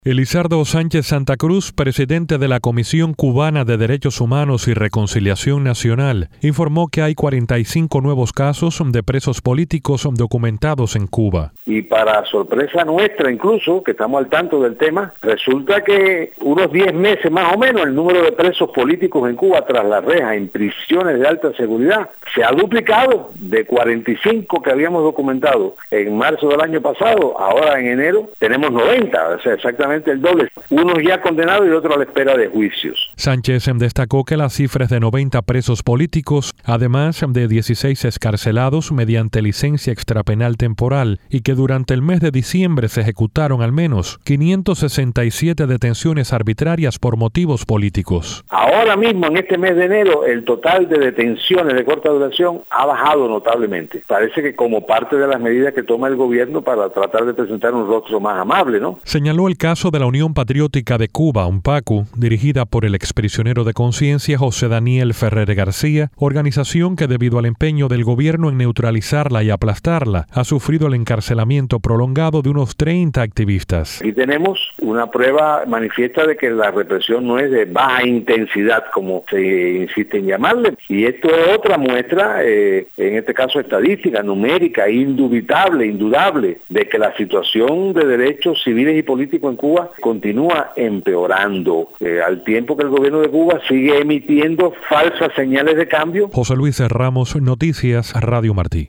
Elizardo Sánchez Santa Cruz, presidente de la Comisión Cubana de Derechos Humanos y Reconciliación Nacional, informó que hay 45 nuevos casos de presos políticos documentados en Cuba. Y para sorpresa nuestra incluso, que estamos al tanto del tema, resulta que unos 10 meses más o menos el número de presos políticos en Cuba tras la reja en prisiones de alta seguridad se ha duplicado de 45 que habíamos documentado en marzo del año pasado. Ahora en enero tenemos 90, o sea, exactamente el doble, unos ya condenados y otros a la espera de juicios. Sánchez destacó que la cifra es de 90 presos políticos, además de 16 excarcelados mediante licencia extrapenal temporal, y que durante el mes de diciembre se ejecutaron al menos 567 detenciones arbitrarias por motivos políticos. Ahora mismo, en este mes de enero, el total de detenciones de corta duración ha bajado notablemente. Parece que como parte de las medidas que toma el gobierno para tratar de presentar un rostro más amable, ¿no? Señaló el caso de la Unión Patriótica de Cuba, UNPACU, dirigida por el exprisionero de conciencia José Daniel Ferrer García, organización que debido al empeño del gobierno en neutralizarla y aplastarla, ha sufrido el encarcelamiento prolongado de unos 30 activistas. Y tenemos una prueba manifiesta de que la represión no es de baja intensidad, como se insiste en llamarle, y esto es otra muestra, en este caso estadística, numérica, indudable, de que la situación de derechos civiles y políticos en Cuba continúa empeorando, al tiempo que el gobierno de Cuba sigue emitiendo falsas señales de cambio. José Luis Ramos, Noticias Radio Martí.